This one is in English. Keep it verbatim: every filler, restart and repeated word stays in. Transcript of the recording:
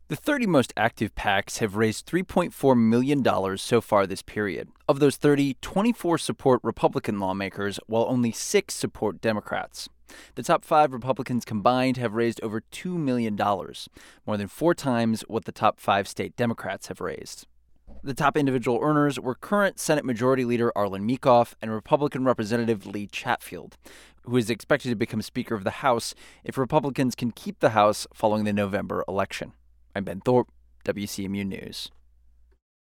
The thirty most active PACs have raised three point four million dollars so far this period. Of those thirty, twenty-four support Republican lawmakers, while only six support Democrats. The top five Republicans combined have raised over two million dollars, more than four times what the top five state Democrats have raised. The top individual earners were current Senate Majority Leader Arlen Meekhof and Republican Representative Lee Chatfield, who is expected to become Speaker of the House if Republicans can keep the House following the November election. I'm Ben Thorpe, W C M U News.